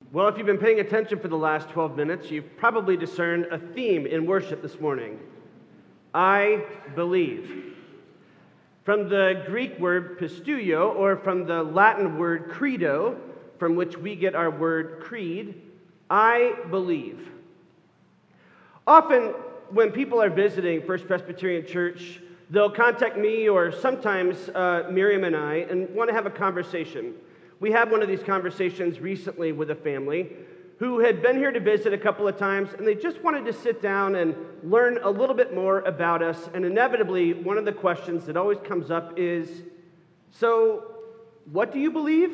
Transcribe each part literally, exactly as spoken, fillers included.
Well, if you've been paying attention for the last twelve minutes, you've probably discerned a theme in worship this morning. I believe. From the Greek word pisteuo, or from the Latin word credo, from which we get our word creed, I believe. Often, when people are visiting First Presbyterian Church, they'll contact me or sometimes uh, Miriam and I and want to have a conversation. We had one of these conversations recently with a family who had been here to visit a couple of times, and they just wanted to sit down and learn a little bit more about us. And inevitably, one of the questions that always comes up is, so, what do you believe?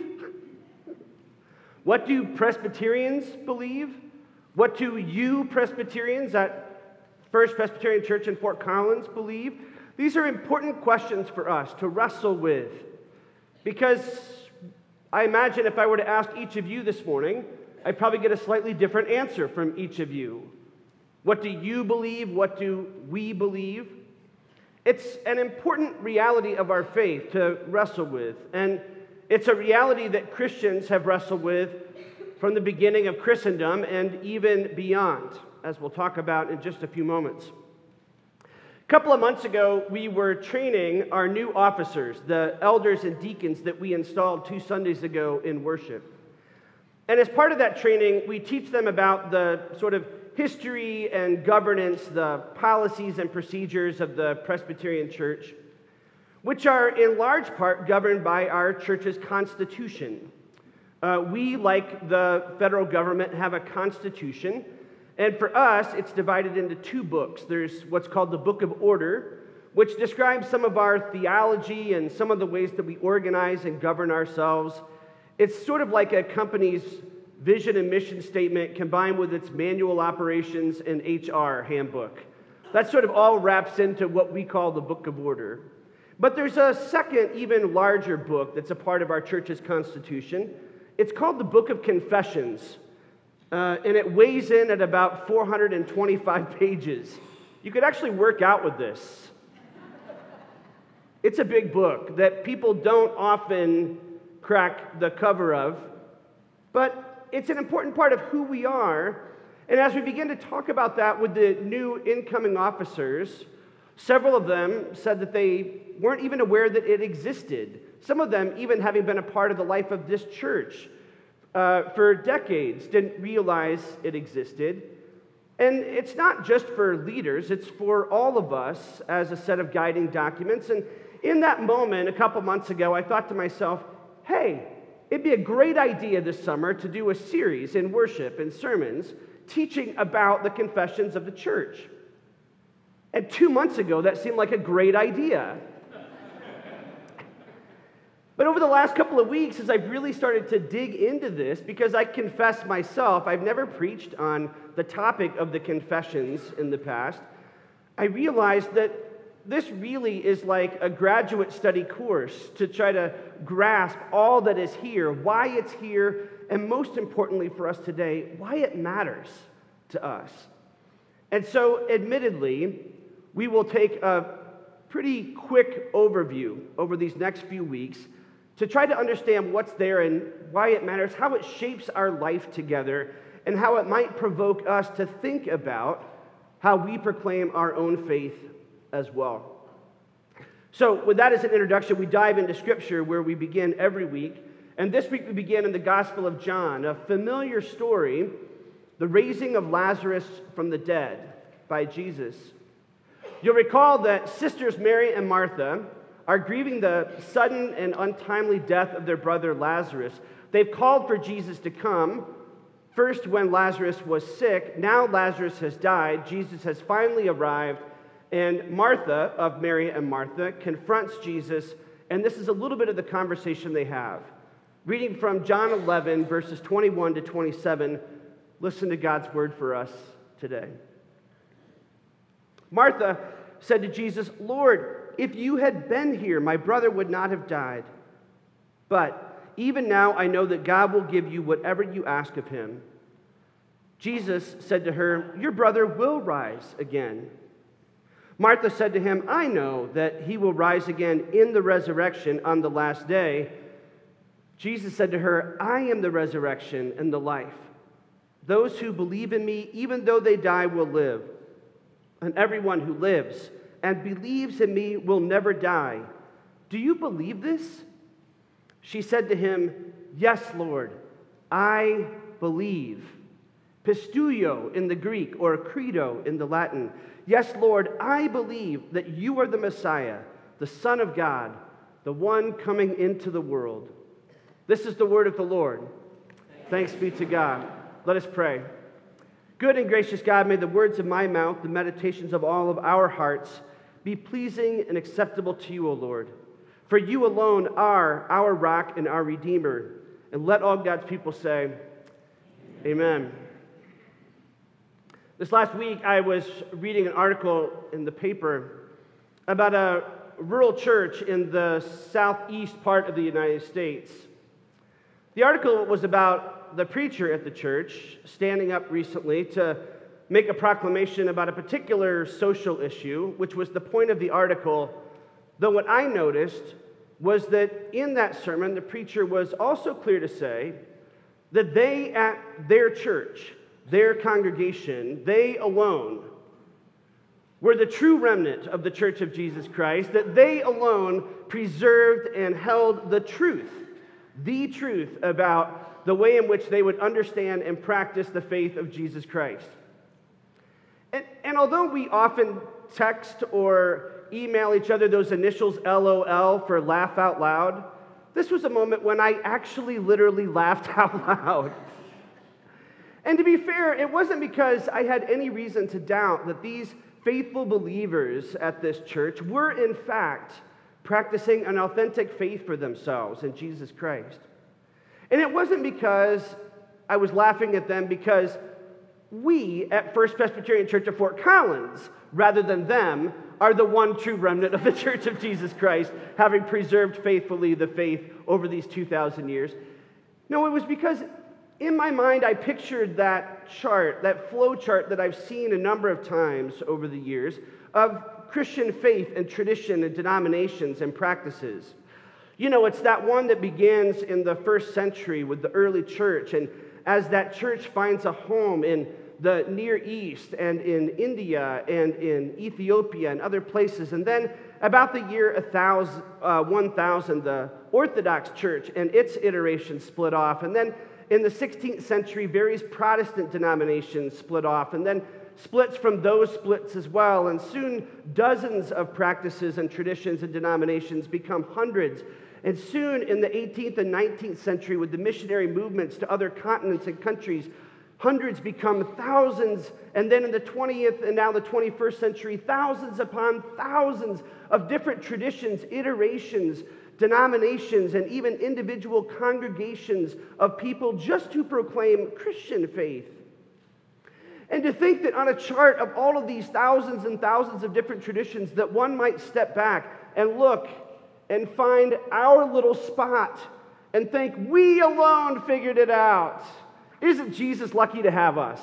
What do Presbyterians believe? What do you Presbyterians at First Presbyterian Church in Fort Collins believe? These are important questions for us to wrestle with, because I imagine if I were to ask each of you this morning, I'd probably get a slightly different answer from each of you. What do you believe? What do we believe? It's an important reality of our faith to wrestle with, and it's a reality that Christians have wrestled with from the beginning of Christendom and even beyond, as we'll talk about in just a few moments. A couple of months ago, we were training our new officers, the elders and deacons that we installed two Sundays ago in worship. And as part of that training, we teach them about the sort of history and governance, the policies and procedures of the Presbyterian Church, which are in large part governed by our church's constitution. Uh, we, like the federal government, have a constitution. And for us, it's divided into two books. There's what's called the Book of Order, which describes some of our theology and some of the ways that we organize and govern ourselves. It's sort of like a company's vision and mission statement combined with its manual operations and H R handbook. That sort of all wraps into what we call the Book of Order. But there's a second, even larger book that's a part of our church's constitution. It's called the Book of Confessions. Uh, and it weighs in at about four hundred twenty-five pages. You could actually work out with this. It's a big book that people don't often crack the cover of, but it's an important part of who we are. And as we begin to talk about that with the new incoming officers, several of them said that they weren't even aware that it existed. Some of them, even having been a part of the life of this church Uh, for decades, didn't realize it existed. And it's not just for leaders, it's for all of us as a set of guiding documents. And in that moment, a couple months ago, I thought to myself, hey, it'd be a great idea this summer to do a series in worship and sermons teaching about the confessions of the church. And two months ago, that seemed like a great idea. But over the last couple of weeks, as I've really started to dig into this, because I confess myself, I've never preached on the topic of the confessions in the past, I realized that this really is like a graduate study course to try to grasp all that is here, why it's here, and most importantly for us today, why it matters to us. And so, admittedly, we will take a pretty quick overview over these next few weeks to try to understand what's there and why it matters, how it shapes our life together, and how it might provoke us to think about how we proclaim our own faith as well. So with that as an introduction, we dive into Scripture where we begin every week. And this week we begin in the Gospel of John, a familiar story, the raising of Lazarus from the dead by Jesus. You'll recall that sisters Mary and Martha are grieving the sudden and untimely death of their brother Lazarus. They've called for Jesus to come, first when Lazarus was sick. Now Lazarus has died. Jesus has finally arrived. And Martha, of Mary and Martha, confronts Jesus. And this is a little bit of the conversation they have. Reading from John eleven, verses twenty-one to twenty-seven, listen to God's word for us today. Martha said to Jesus, "Lord, if you had been here, my brother would not have died. But even now I know that God will give you whatever you ask of him." Jesus said to her, "Your brother will rise again." Martha said to him, "I know that he will rise again in the resurrection on the last day." Jesus said to her, "I am the resurrection and the life. Those who believe in me, even though they die, will live. And everyone who lives and believes in me will never die. Do you believe this?" She said to him, "Yes, Lord, I believe." Pisteuo in the Greek, or credo in the Latin. "Yes, Lord, I believe that you are the Messiah, the Son of God, the one coming into the world." This is the word of the Lord. Thanks be to God. Let us pray. Good and gracious God, may the words of my mouth, the meditations of all of our hearts, be pleasing and acceptable to you, O Lord. For you alone are our rock and our Redeemer. And let all God's people say, Amen. This last week, I was reading an article in the paper about a rural church in the southeast part of the United States. The article was about the preacher at the church standing up recently to make a proclamation about a particular social issue, which was the point of the article, though what I noticed was that in that sermon, the preacher was also clear to say that they at their church, their congregation, they alone were the true remnant of the Church of Jesus Christ, that they alone preserved and held the truth, the truth about the way in which they would understand and practice the faith of Jesus Christ. And, and although we often text or email each other those initials L O L for laugh out loud, this was a moment when I actually literally laughed out loud. And to be fair, it wasn't because I had any reason to doubt that these faithful believers at this church were in fact practicing an authentic faith for themselves in Jesus Christ. And it wasn't because I was laughing at them because we at First Presbyterian Church of Fort Collins, rather than them, are the one true remnant of the Church of Jesus Christ, having preserved faithfully the faith over these two thousand years. No, it was because in my mind I pictured that chart, that flow chart that I've seen a number of times over the years of Christian faith and tradition and denominations and practices. You know, it's that one that begins in the first century with the early church, and as that church finds a home in the Near East and in India and in Ethiopia and other places, and then about the year one thousand, the Orthodox Church and its iterations split off, and then in the sixteenth century, various Protestant denominations split off, and then splits from those splits as well, and soon dozens of practices and traditions and denominations become hundreds. And soon in the eighteenth and nineteenth century, with the missionary movements to other continents and countries, hundreds become thousands, and then in the twentieth and now the twenty-first century, thousands upon thousands of different traditions, iterations, denominations, and even individual congregations of people just to proclaim Christian faith. And to think that on a chart of all of these thousands and thousands of different traditions that one might step back and look and find our little spot and think, we alone figured it out. Isn't Jesus lucky to have us?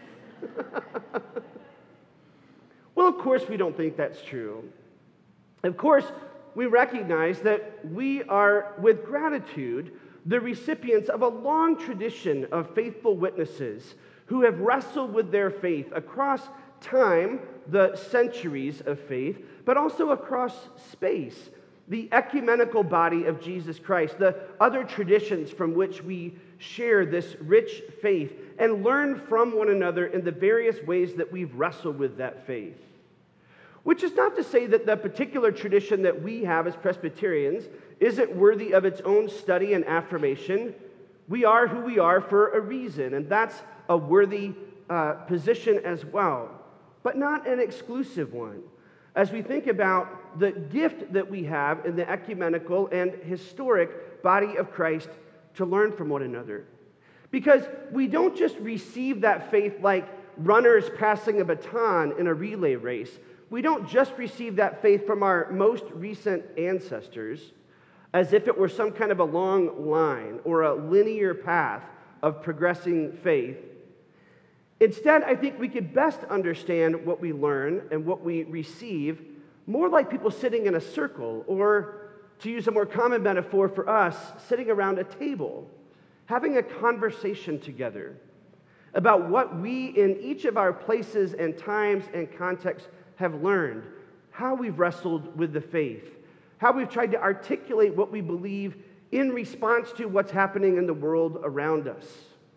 Well, of course we don't think that's true. Of course, we recognize that we are, with gratitude, the recipients of a long tradition of faithful witnesses who have wrestled with their faith across time, the centuries of faith, but also across space, the ecumenical body of Jesus Christ, the other traditions from which we share this rich faith and learn from one another in the various ways that we've wrestled with that faith. Which is not to say that the particular tradition that we have as Presbyterians isn't worthy of its own study and affirmation. We are who we are for a reason, and that's a worthy uh, position as well, but not an exclusive one. As we think about the gift that we have in the ecumenical and historic body of Christ to learn from one another. Because we don't just receive that faith like runners passing a baton in a relay race. We don't just receive that faith from our most recent ancestors as if it were some kind of a long line or a linear path of progressing faith. Instead, I think we could best understand what we learn and what we receive more like people sitting in a circle or to use a more common metaphor for us, sitting around a table, having a conversation together about what we in each of our places and times and contexts have learned, how we've wrestled with the faith, how we've tried to articulate what we believe in response to what's happening in the world around us.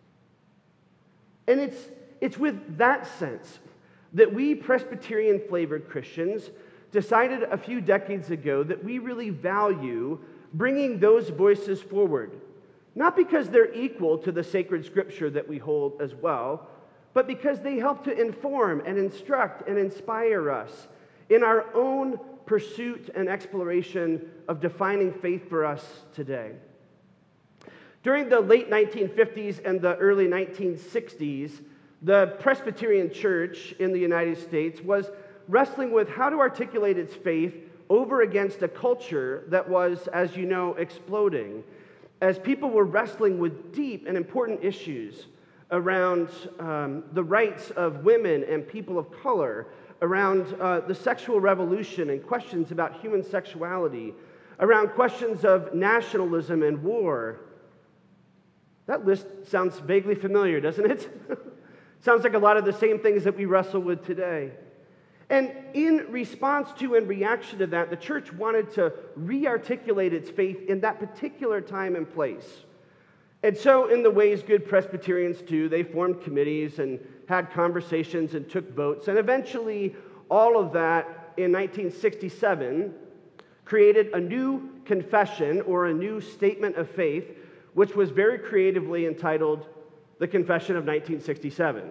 And it's, it's with that sense that we Presbyterian-flavored Christians decided a few decades ago that we really value bringing those voices forward, not because they're equal to the sacred scripture that we hold as well, but because they help to inform and instruct and inspire us in our own pursuit and exploration of defining faith for us today. During the late nineteen fifties and the early nineteen sixties, the Presbyterian Church in the United States was wrestling with how to articulate its faith over against a culture that was, as you know, exploding, as people were wrestling with deep and important issues around um, the rights of women and people of color, around uh, the sexual revolution and questions about human sexuality, around questions of nationalism and war. That list sounds vaguely familiar, doesn't it? Sounds like a lot of the same things that we wrestle with today. And in response to and reaction to that, the church wanted to re-articulate its faith in that particular time and place. And so, in the ways good Presbyterians do, they formed committees and had conversations and took votes. And eventually, all of that in nineteen sixty-seven created a new confession or a new statement of faith, which was very creatively entitled the Confession of nineteen sixty-seven.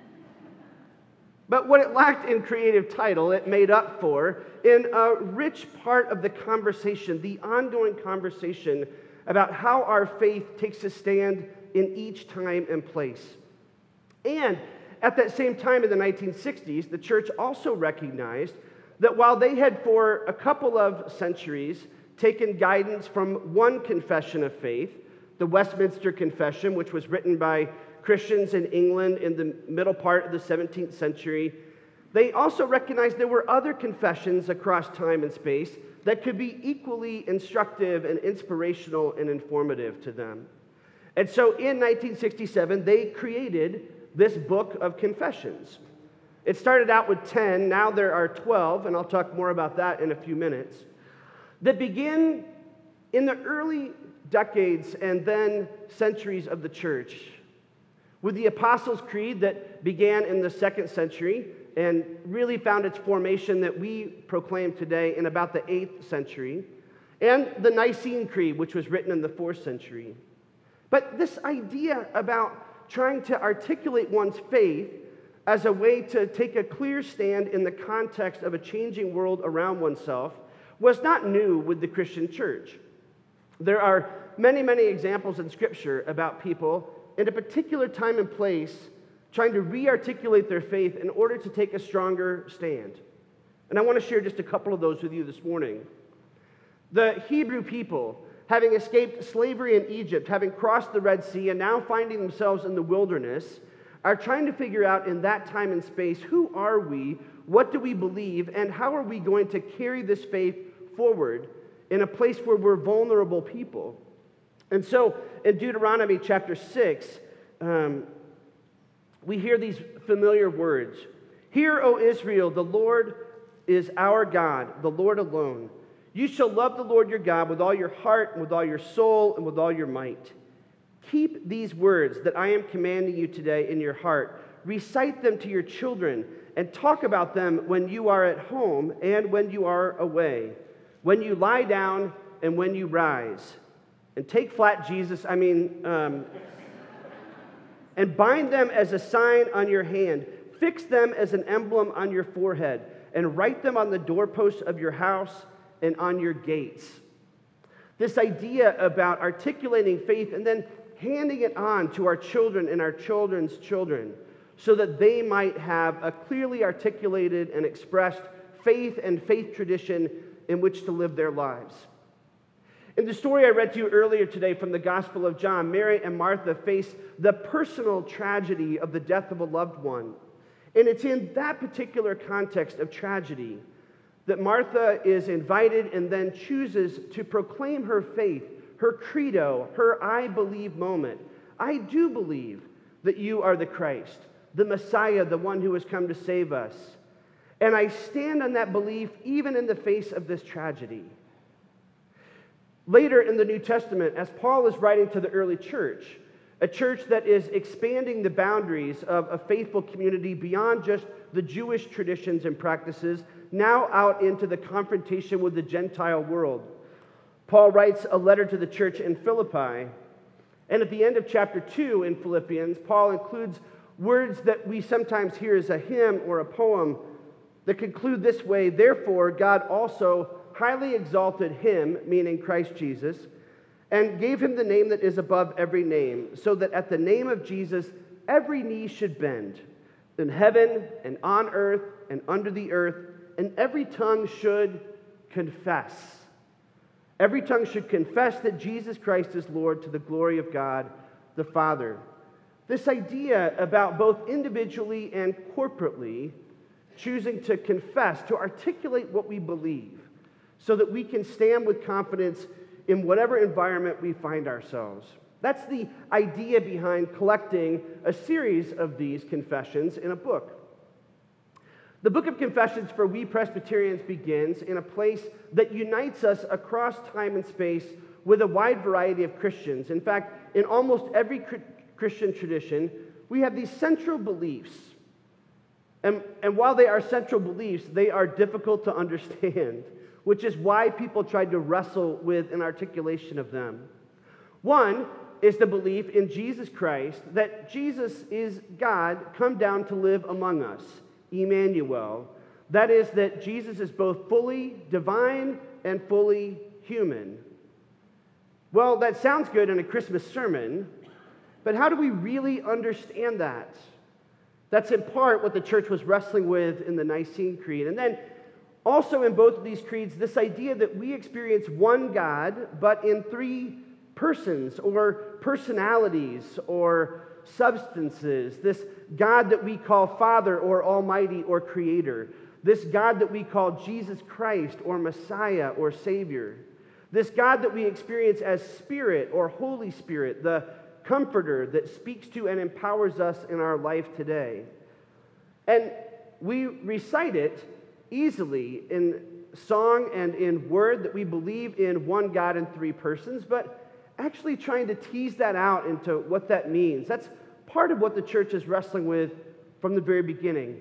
But what it lacked in creative title, it made up for in a rich part of the conversation, the ongoing conversation about how our faith takes a stand in each time and place. And at that same time in the nineteen sixties, the church also recognized that while they had for a couple of centuries taken guidance from one confession of faith, the Westminster Confession, which was written by Christians in England in the middle part of the seventeenth century, they also recognized there were other confessions across time and space that could be equally instructive and inspirational and informative to them. And so in nineteen sixty-seven, they created this book of confessions. It started out with ten, now there are twelve, and I'll talk more about that in a few minutes, that begin in the early decades and then centuries of the church with the Apostles' Creed that began in the second century and really found its formation that we proclaim today in about the eighth century, and the Nicene Creed, which was written in the fourth century. But this idea about trying to articulate one's faith as a way to take a clear stand in the context of a changing world around oneself was not new with the Christian church. There are many, many examples in Scripture about people in a particular time and place trying to re-articulate their faith in order to take a stronger stand. And I want to share just a couple of those with you this morning. The Hebrew people, having escaped slavery in Egypt, having crossed the Red Sea, and now finding themselves in the wilderness, are trying to figure out in that time and space, who are we, what do we believe, and how are we going to carry this faith forward in a place where we're vulnerable people. And so in Deuteronomy chapter six, um, we hear these familiar words. Hear, O Israel, the Lord is our God, the Lord alone. You shall love the Lord your God with all your heart, and with all your soul, and with all your might. Keep these words that I am commanding you today in your heart. Recite them to your children, and talk about them when you are at home and when you are away, when you lie down and when you rise. And take flat, Jesus, I mean, um, and bind them as a sign on your hand. Fix them as an emblem on your forehead, and write them on the doorposts of your house and on your gates. This idea about articulating faith and then handing it on to our children and our children's children so that they might have a clearly articulated and expressed faith and faith tradition in which to live their lives. In the story I read to you earlier today from the Gospel of John, Mary and Martha face the personal tragedy of the death of a loved one. And it's in that particular context of tragedy that Martha is invited and then chooses to proclaim her faith, her credo, her I believe moment. I do believe that you are the Christ, the Messiah, the one who has come to save us. And I stand on that belief even in the face of this tragedy. Later in the New Testament, as Paul is writing to the early church, a church that is expanding the boundaries of a faithful community beyond just the Jewish traditions and practices, now out into the confrontation with the Gentile world. Paul writes a letter to the church in Philippi, and at the end of chapter two in Philippians, Paul includes words that we sometimes hear as a hymn or a poem that conclude this way: "Therefore God also highly exalted him," meaning Christ Jesus, "and gave him the name that is above every name, so that at the name of Jesus every knee should bend, in heaven and on earth and under the earth, and every tongue should confess." Every tongue should confess that Jesus Christ is Lord, to the glory of God the Father. This idea about both individually and corporately choosing to confess, to articulate what we believe, so that we can stand with confidence in whatever environment we find ourselves. That's the idea behind collecting a series of these confessions in a book. The Book of Confessions for We Presbyterians begins in a place that unites us across time and space with a wide variety of Christians. In fact, in almost every Christian tradition, we have these central beliefs. And, and while they are central beliefs, they are difficult to understand, which is why people tried to wrestle with an articulation of them. One is the belief in Jesus Christ, that Jesus is God come down to live among us, Emmanuel. That is, that Jesus is both fully divine and fully human. Well, that sounds good in a Christmas sermon, but how do we really understand that? That's in part what the church was wrestling with in the Nicene Creed. And then also in both of these creeds, this idea that we experience one God, but in three persons or personalities or substances. This God that we call Father or Almighty or Creator. This God that we call Jesus Christ or Messiah or Savior. This God that we experience as Spirit or Holy Spirit, the Comforter that speaks to and empowers us in our life today. And we recite it easily in song and in word that we believe in one God in three persons, but actually trying to tease that out into what that means. That's part of what the church is wrestling with from the very beginning.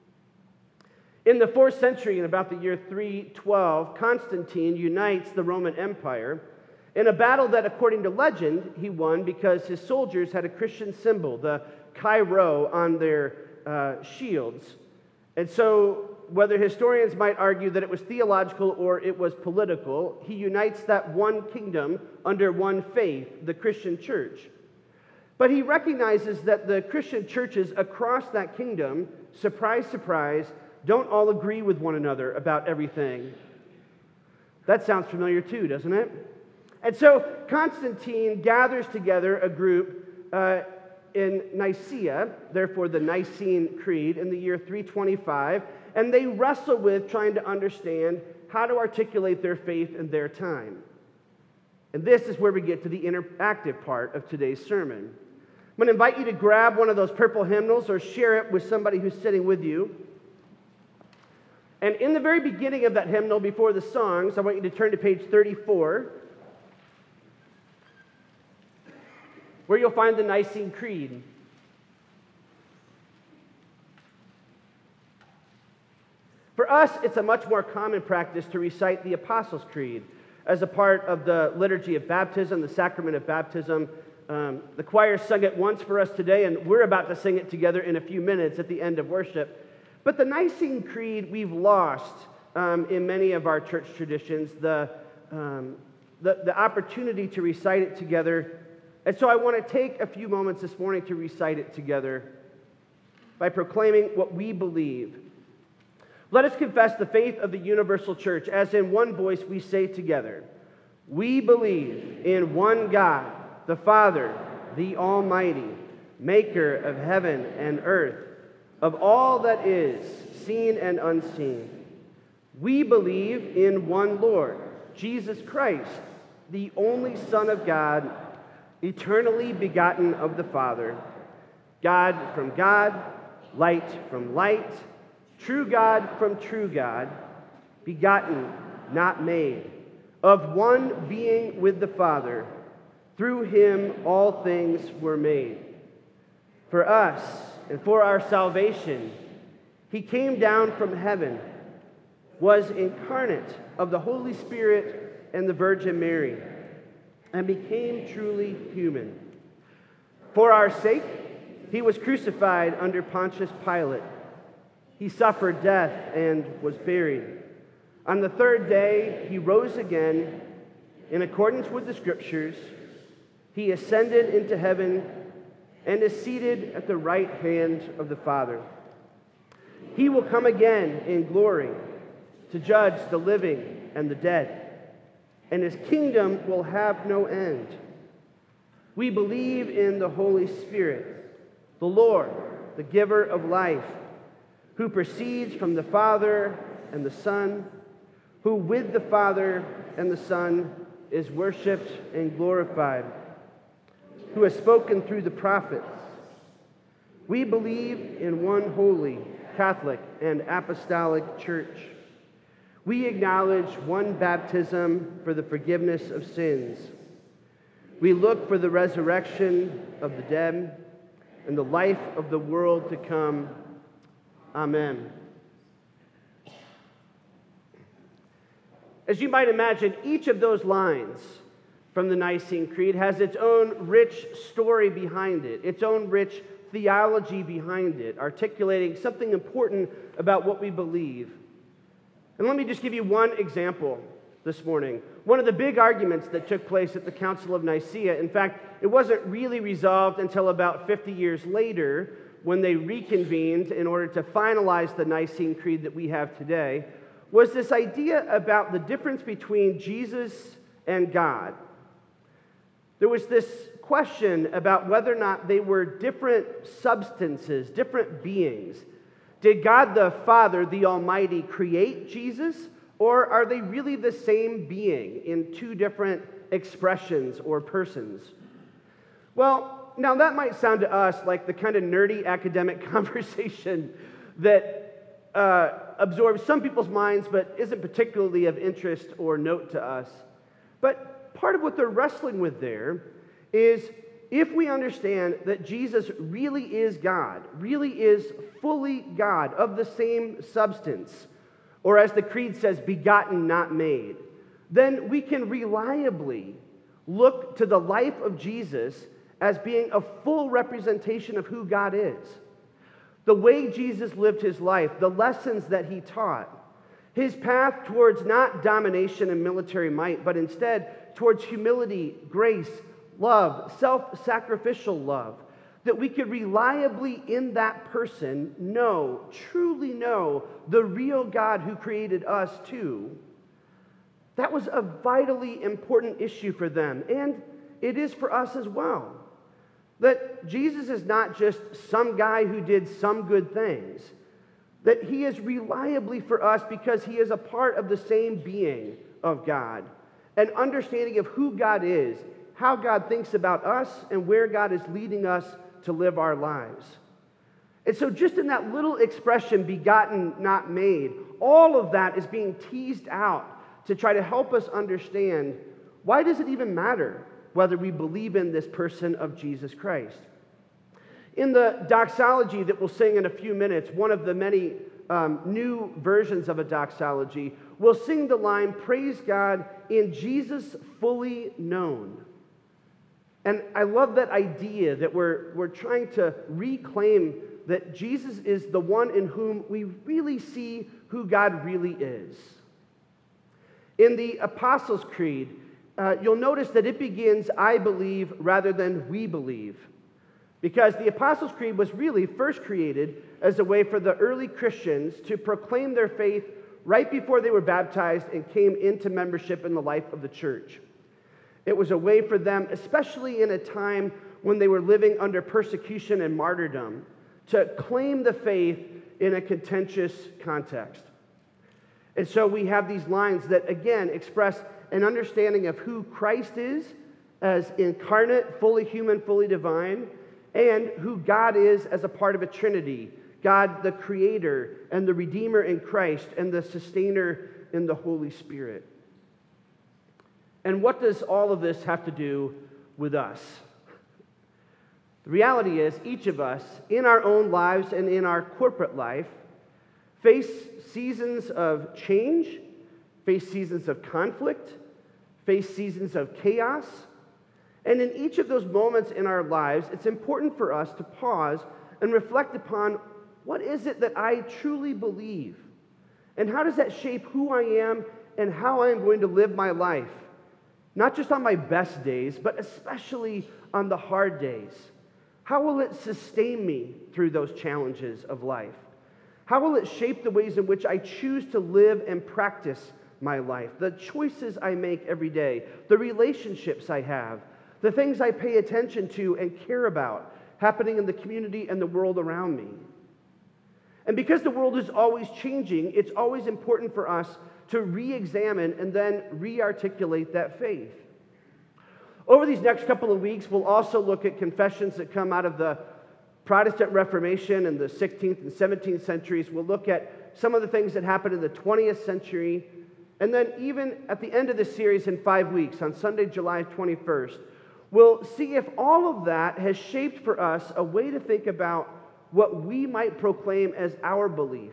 In the fourth century, in about the year three twelve, Constantine unites the Roman Empire in a battle that, according to legend, he won because his soldiers had a Christian symbol, the Chi Rho, on their uh, shields. And so, whether historians might argue that it was theological or it was political, he unites that one kingdom under one faith, the Christian church. But he recognizes that the Christian churches across that kingdom, surprise, surprise, don't all agree with one another about everything. That sounds familiar too, doesn't it? And so Constantine gathers together a group uh, in Nicaea, therefore the Nicene Creed, in the year three twenty-five, and they wrestle with trying to understand how to articulate their faith in their time. And this is where we get to the interactive part of today's sermon. I'm going to invite you to grab one of those purple hymnals or share it with somebody who's sitting with you. And in the very beginning of that hymnal, before the songs, I want you to turn to page thirty-four, where you'll find the Nicene Creed. For us, it's a much more common practice to recite the Apostles' Creed as a part of the liturgy of baptism, the sacrament of baptism. Um, the choir sung it once for us today, and we're about to sing it together in a few minutes at the end of worship. But the Nicene Creed we've lost um, in many of our church traditions, the, um, the, the opportunity to recite it together. And so I want to take a few moments this morning to recite it together by proclaiming what we believe. Let us confess the faith of the universal church, as in one voice we say together, we believe in one God, the Father, the Almighty, maker of heaven and earth, of all that is, seen and unseen. We believe in one Lord, Jesus Christ, the only Son of God, eternally begotten of the Father, God from God, light from light, true God from true God, begotten, not made, of one being with the Father. Through him all things were made. For us and for our salvation, he came down from heaven, was incarnate of the Holy Spirit and the Virgin Mary, and became truly human. For our sake, he was crucified under Pontius Pilate. He suffered death and was buried. On the third day, he rose again in accordance with the Scriptures. He ascended into heaven and is seated at the right hand of the Father. He will come again in glory to judge the living and the dead, and his kingdom will have no end. We believe in the Holy Spirit, the Lord, the giver of life, who proceeds from the Father and the Son, who with the Father and the Son is worshiped and glorified, who has spoken through the prophets. We believe in one holy, Catholic, and apostolic church. We acknowledge one baptism for the forgiveness of sins. We look for the resurrection of the dead and the life of the world to come. Amen. As you might imagine, each of those lines from the Nicene Creed has its own rich story behind it, its own rich theology behind it, articulating something important about what we believe. And let me just give you one example this morning. One of the big arguments that took place at the Council of Nicaea, in fact, it wasn't really resolved until about fifty years later when they reconvened in order to finalize the Nicene Creed that we have today, was this idea about the difference between Jesus and God. There was this question about whether or not they were different substances, different beings. Did God the Father, the Almighty, create Jesus, or are they really the same being in two different expressions or persons? Well, now that might sound to us like the kind of nerdy academic conversation that uh, absorbs some people's minds but isn't particularly of interest or note to us. But part of what they're wrestling with there is if we understand that Jesus really is God, really is fully God, of the same substance, or as the Creed says, begotten, not made, then we can reliably look to the life of Jesus as being a full representation of who God is. The way Jesus lived his life, the lessons that he taught, his path towards not domination and military might, but instead towards humility, grace, love, self-sacrificial love, that we could reliably in that person know, truly know, the real God who created us too. That was a vitally important issue for them, and it is for us as well. That Jesus is not just some guy who did some good things, that he is reliably for us because he is a part of the same being of God, an understanding of who God is, how God thinks about us, and where God is leading us to live our lives. And so just in that little expression, begotten, not made, all of that is being teased out to try to help us understand, why does it even matter whether we believe in this person of Jesus Christ? In the doxology that we'll sing in a few minutes, one of the many um, new versions of a doxology, we'll sing the line, "Praise God in Jesus fully known." And I love that idea that we're, we're trying to reclaim that Jesus is the one in whom we really see who God really is. In the Apostles' Creed, uh, you'll notice that it begins, "I believe," rather than "we believe." Because the Apostles' Creed was really first created as a way for the early Christians to proclaim their faith right before they were baptized and came into membership in the life of the church. It was a way for them, especially in a time when they were living under persecution and martyrdom, to claim the faith in a contentious context. And so we have these lines that, again, express an understanding of who Christ is as incarnate, fully human, fully divine, and who God is as a part of a Trinity. God, the Creator, and the Redeemer in Christ, and the Sustainer in the Holy Spirit. And what does all of this have to do with us? The reality is, each of us, in our own lives and in our corporate life, face seasons of change, face seasons of conflict, face seasons of chaos. And in each of those moments in our lives, it's important for us to pause and reflect upon, what is it that I truly believe? And how does that shape who I am and how I am going to live my life? Not just on my best days, but especially on the hard days. How will it sustain me through those challenges of life? How will it shape the ways in which I choose to live and practice my life? The choices I make every day, the relationships I have, the things I pay attention to and care about happening in the community and the world around me. And because the world is always changing, it's always important for us to re-examine and then re-articulate that faith. Over these next couple of weeks, we'll also look at confessions that come out of the Protestant Reformation in the sixteenth and seventeenth centuries. We'll look at some of the things that happened in the twentieth century. And then even at the end of this series in five weeks, on Sunday, July twenty-first, we'll see if all of that has shaped for us a way to think about what we might proclaim as our belief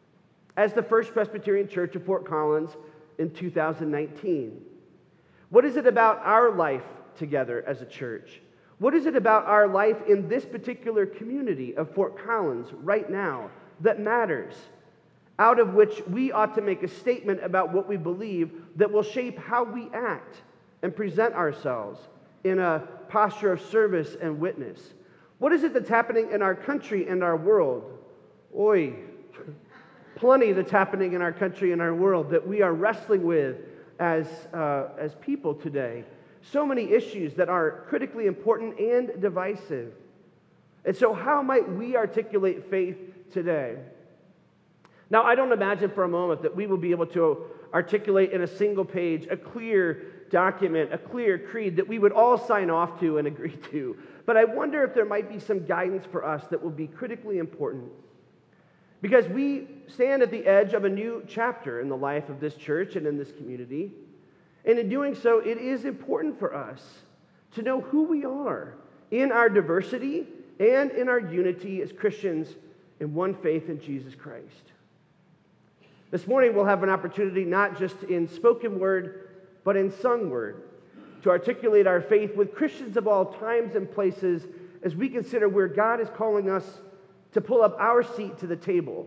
as the First Presbyterian Church of Fort Collins in two thousand nineteen. What is it about our life together as a church? What is it about our life in this particular community of Fort Collins right now that matters, out of which we ought to make a statement about what we believe that will shape how we act and present ourselves in a posture of service and witness? What is it that's happening in our country and our world? Oi, plenty that's happening in our country and our world that we are wrestling with as, uh, as people today. So many issues that are critically important and divisive. And so how might we articulate faith today? Now, I don't imagine for a moment that we will be able to articulate in a single page a clear document, a clear creed that we would all sign off to and agree to. But I wonder if there might be some guidance for us that will be critically important. Because we stand at the edge of a new chapter in the life of this church and in this community. And in doing so, it is important for us to know who we are in our diversity and in our unity as Christians in one faith in Jesus Christ. This morning, we'll have an opportunity not just in spoken word, but in sung word, to articulate our faith with Christians of all times and places as we consider where God is calling us to pull up our seat to the table,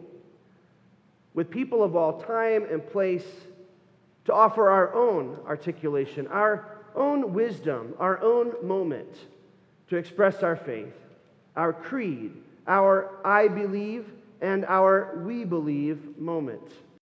with people of all time and place to offer our own articulation, our own wisdom, our own moment to express our faith, our creed, our I believe, and our we believe moment.